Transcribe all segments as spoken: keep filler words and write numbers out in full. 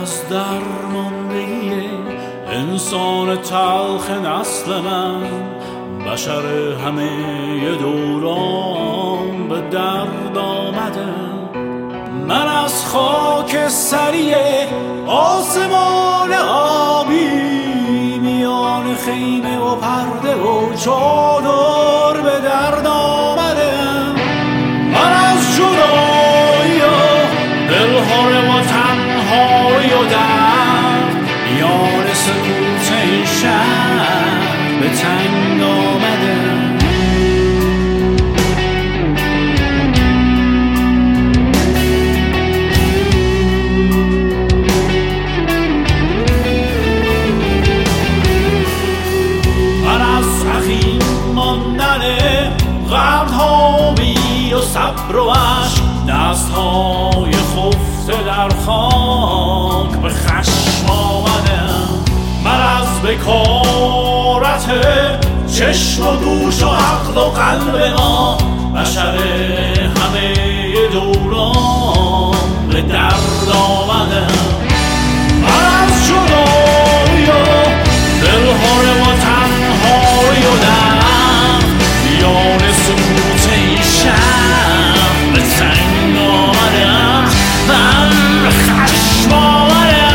از درماندگی انسان تلخ نسل من، بشر همه دوران به درد آمدم. من از خاک سری آسمان آبی، میان خیمه و پرده و چادر به درد آمدم. من از جدایی و دلهاره و تنهایی و درد، میان سکوت این شهر به تنگ آمدم. غم‌هایی و صبر و عشق، دست‌های خفته در خاک به خشم آمدم. من از بکارت چشم و گوش و عقل و قلب ما، بشر همه دوران به درد آمدم. من از جدایی و دلهاره و تنهایی و درد، میان سکوت این شهر به تنگ آمدم. من به خشم آمدم.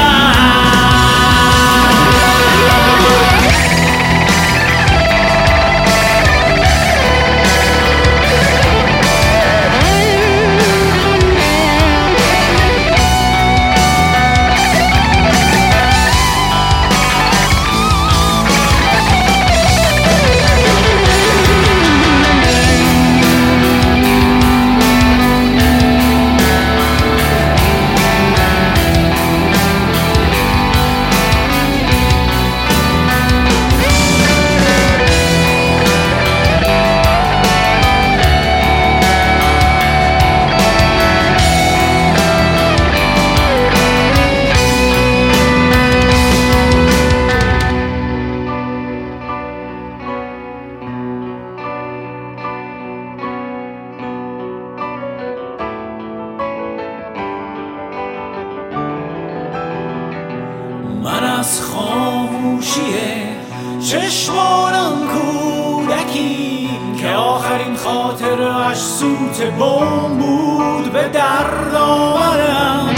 من از خاموشی چشمانم کودکی، که آخرین خاطرش سوت بوم بود، به درد آمدم.